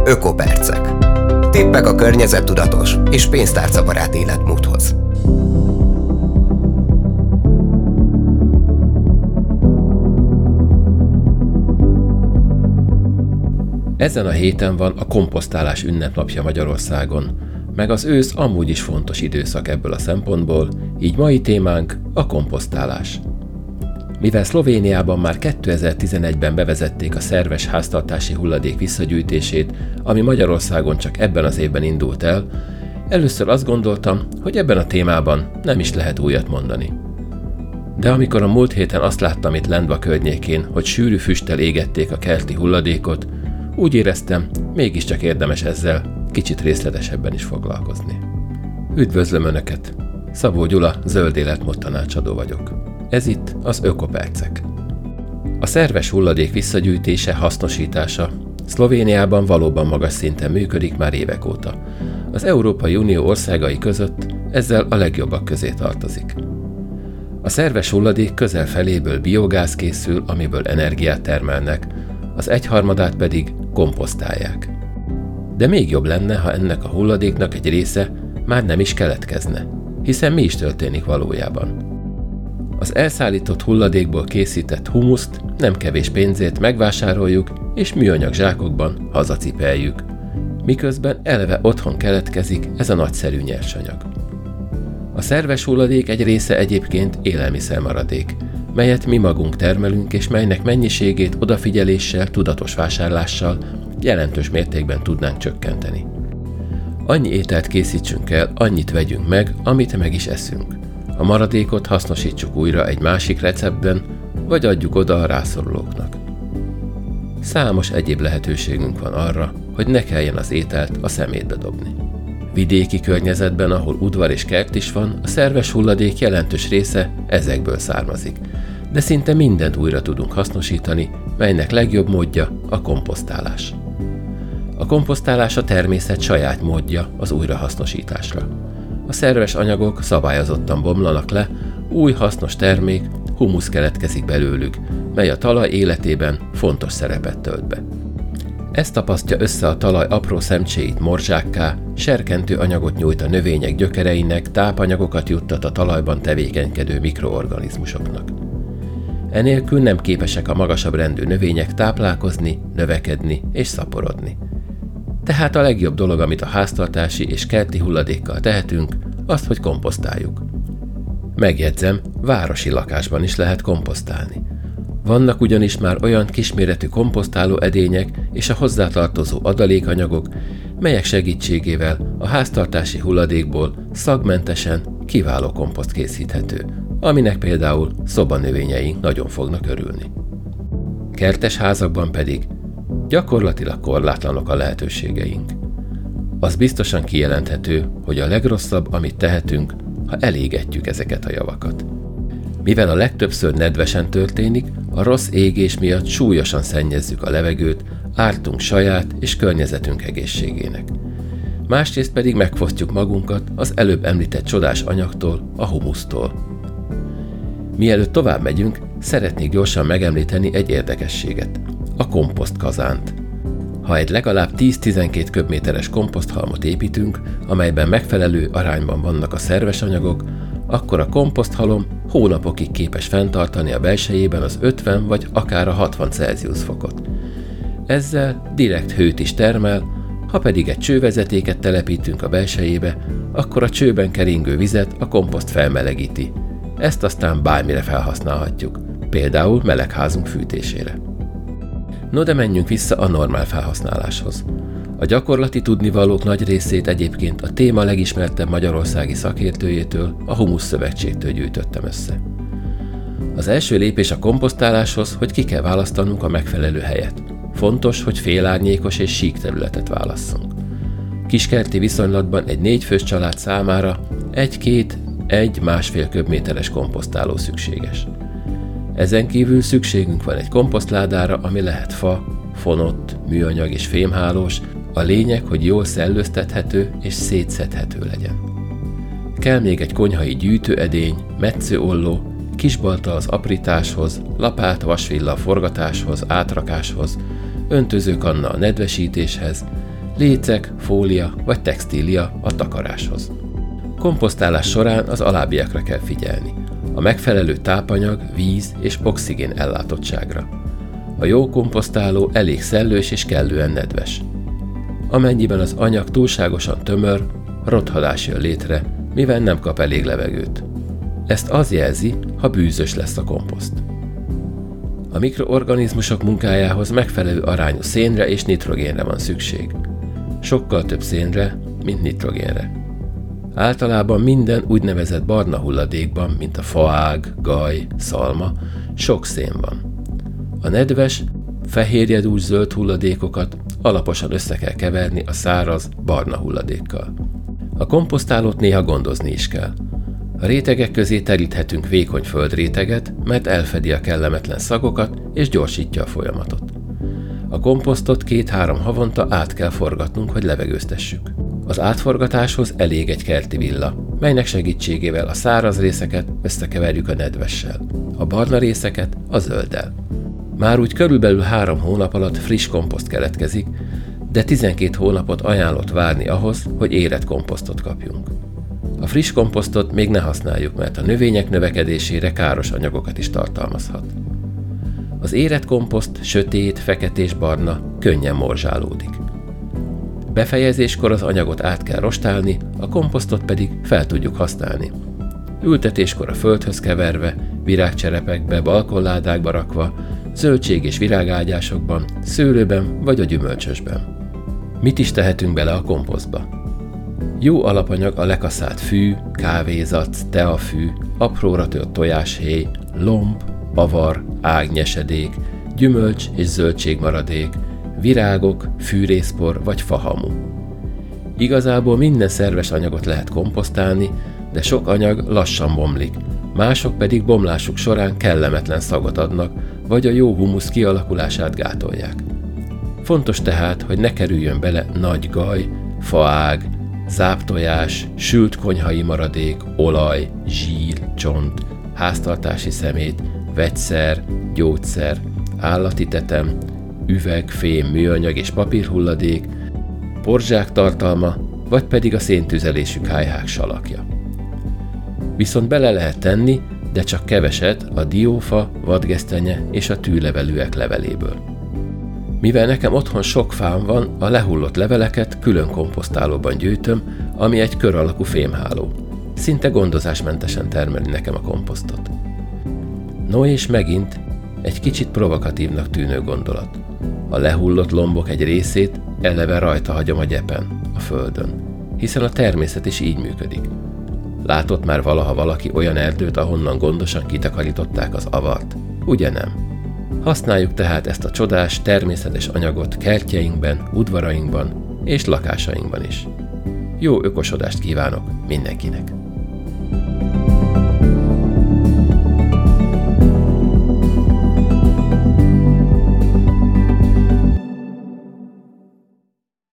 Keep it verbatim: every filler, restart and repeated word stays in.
Ökopercek. Tippek a környezettudatos és pénztárcabarát életmódhoz. Ezen a héten van a komposztálás ünnepnapja Magyarországon, meg az ősz amúgy is fontos időszak ebből a szempontból, így mai témánk a komposztálás. Mivel Szlovéniában már kétezer-tizenegyben bevezették a szerves háztartási hulladék visszagyűjtését, ami Magyarországon csak ebben az évben indult el, először azt gondoltam, hogy ebben a témában nem is lehet újat mondani. De amikor a múlt héten azt láttam itt Lendva környékén, hogy sűrű füsttel égették a kerti hulladékot, úgy éreztem, mégiscsak érdemes ezzel kicsit részletesebben is foglalkozni. Üdvözlöm Önöket! Szabó Gyula, zöld életmód tanácsadó vagyok. Ez itt az Ökopercek. A szerves hulladék visszagyűjtése, hasznosítása Szlovéniában valóban magas szinten működik már évek óta. Az Európai Unió országai között ezzel a legjobbak közé tartozik. A szerves hulladék közel feléből biogáz készül, amiből energiát termelnek, az egyharmadát pedig komposztálják. De még jobb lenne, ha ennek a hulladéknak egy része már nem is keletkezne, hiszen mi is történik valójában. Az elszállított hulladékból készített humuszt nem kevés pénzért megvásároljuk és műanyag zsákokban hazacipeljük, miközben eleve otthon keletkezik ez a nagyszerű nyersanyag. A szerves hulladék egy része egyébként élelmiszermaradék, melyet mi magunk termelünk, és melynek mennyiségét odafigyeléssel, tudatos vásárlással jelentős mértékben tudnánk csökkenteni. Annyi ételt készítsünk el, annyit vegyünk meg, amit meg is eszünk. A maradékot hasznosítsuk újra egy másik receptben, vagy adjuk oda a rászorulóknak. Számos egyéb lehetőségünk van arra, hogy ne kelljen az ételt a szemétbe dobni. Vidéki környezetben, ahol udvar és kert is van, a szerves hulladék jelentős része ezekből származik, de szinte mindent újra tudunk hasznosítani, melynek legjobb módja a komposztálás. A komposztálás a természet saját módja az újrahasznosításra. A szerves anyagok szabályozottan bomlanak le, új hasznos termék, humusz keletkezik belőlük, mely a talaj életében fontos szerepet tölt be. Ez tapasztja össze a talaj apró szemcséit morzsákká, serkentő anyagot nyújt a növények gyökereinek, tápanyagokat juttat a talajban tevékenykedő mikroorganizmusoknak. Enélkül nem képesek a magasabb rendű növények táplálkozni, növekedni és szaporodni. Tehát a legjobb dolog, amit a háztartási és kerti hulladékkal tehetünk, az, hogy komposztáljuk. Megjegyzem, városi lakásban is lehet komposztálni. Vannak ugyanis már olyan kisméretű komposztáló edények és a hozzátartozó adalékanyagok, melyek segítségével a háztartási hulladékból szagmentesen kiváló komposzt készíthető, aminek például szobanövényeink nagyon fognak örülni. Kertes házakban pedig gyakorlatilag korlátlanok a lehetőségeink. Az biztosan kijelenthető, hogy a legrosszabb, amit tehetünk, ha elégetjük ezeket a javakat. Mivel a legtöbbször nedvesen történik, a rossz égés miatt súlyosan szennyezzük a levegőt, ártunk saját és környezetünk egészségének. Másrészt pedig megfosztjuk magunkat az előbb említett csodás anyagtól, a humusztól. Mielőtt tovább megyünk, szeretnék gyorsan megemlíteni egy érdekességet, a komposztkazánt. Ha egy legalább tíz-tizenkét köbméteres komposzthalmot építünk, amelyben megfelelő arányban vannak a szerves anyagok, akkor a komposzthalom hónapokig képes fenntartani a belsejében az ötven vagy akár a hatvan Celsius fokot. Ezzel direkt hőt is termel, ha pedig egy csővezetéket telepítünk a belsejébe, akkor a csőben keringő vizet a komposzt felmelegíti. Ezt aztán bármire felhasználhatjuk, például melegházunk fűtésére. No, de menjünk vissza a normál felhasználáshoz. A gyakorlati tudnivalók nagy részét egyébként a téma legismertebb magyarországi szakértőjétől, a Humusz Szövetségtől gyűjtöttem össze. Az első lépés a komposztáláshoz, hogy ki kell választanunk a megfelelő helyet. Fontos, hogy félárnyékos és sík területet válasszunk. Kiskerti viszonylatban egy négyfős család számára egy-két, egy-másfél köbméteres komposztáló szükséges. Ezen kívül szükségünk van egy komposztládára, ami lehet fa, fonott, műanyag és fémhálós, a lényeg, hogy jól szellőztethető és szétszedhető legyen. Kell még egy konyhai gyűjtőedény, metszőolló, kisbalta az aprításhoz, lapát, vasvilla a forgatáshoz, átrakáshoz, öntözőkanna a nedvesítéshez, lécek, fólia vagy textília a takaráshoz. Komposztálás során az alábbiakra kell figyelni: a megfelelő tápanyag, víz és oxigén ellátottságra. A jó komposztáló elég szellős és kellően nedves. Amennyiben az anyag túlságosan tömör, rothadás jön létre, mivel nem kap elég levegőt. Ezt az jelzi, ha bűzös lesz a komposzt. A mikroorganizmusok munkájához megfelelő arányú szénre és nitrogénre van szükség. Sokkal több szénre, mint nitrogénre. Általában minden úgynevezett barna hulladékban, mint a faág, gaj, szalma, sok szén van. A nedves, fehérjedús zöld hulladékokat alaposan össze kell keverni a száraz, barna hulladékkal. A komposztálót néha gondozni is kell. A rétegek közé teríthetünk vékony földréteget, mert elfedi a kellemetlen szagokat és gyorsítja a folyamatot. A komposztot két-három havonta át kell forgatnunk, hogy levegőztessük. Az átforgatáshoz elég egy kerti villa, melynek segítségével a száraz részeket összekeverjük a nedvessel, a barna részeket a zölddel. Már úgy körülbelül három hónap alatt friss komposzt keletkezik, de tizenkét hónapot ajánlott várni ahhoz, hogy érett komposztot kapjunk. A friss komposztot még ne használjuk, mert a növények növekedésére káros anyagokat is tartalmazhat. Az érett komposzt sötét, feketés-barna, könnyen morzsálódik. Befejezéskor az anyagot át kell rostálni, a komposztot pedig fel tudjuk használni. Ültetéskor a földhöz keverve, virágcserepekbe, balkonládákba rakva, zöldség- és virágágyásokban, szőlőben vagy a gyümölcsösben. Mit is tehetünk bele a komposztba? Jó alapanyag a lekaszált fű, kávézac, teafű, apróra tört tojáshéj, lomb, avar, ágnyesedék, gyümölcs és zöldségmaradék, virágok, fűrészpor vagy fahamu. Igazából minden szerves anyagot lehet komposztálni, de sok anyag lassan bomlik, mások pedig bomlásuk során kellemetlen szagot adnak, vagy a jó humusz kialakulását gátolják. Fontos tehát, hogy ne kerüljön bele nagy gaj, faág, záptojás, sült konyhai maradék, olaj, zsír, csont, háztartási szemét, vegyszer, gyógyszer, állati tetem, üveg, fém, műanyag és papírhulladék, porzsák tartalma, vagy pedig a széntüzelésű kályhák salakja. Viszont bele lehet tenni, de csak keveset a diófa, vadgesztenye és a tűlevelűek leveléből. Mivel nekem otthon sok fám van, a lehullott leveleket külön komposztálóban gyűjtöm, ami egy kör alakú fémháló. Szinte gondozásmentesen termeli nekem a komposztot. No és megint egy kicsit provokatívnak tűnő gondolat. A lehullott lombok egy részét eleve rajta hagyom a gyepen, a földön, hiszen a természet is így működik. Látott már valaha valaki olyan erdőt, ahonnan gondosan kitakarították az avart? Ugye nem? Használjuk tehát ezt a csodás, természetes anyagot kertjeinkben, udvarainkban és lakásainkban is. Jó ökosodást kívánok mindenkinek!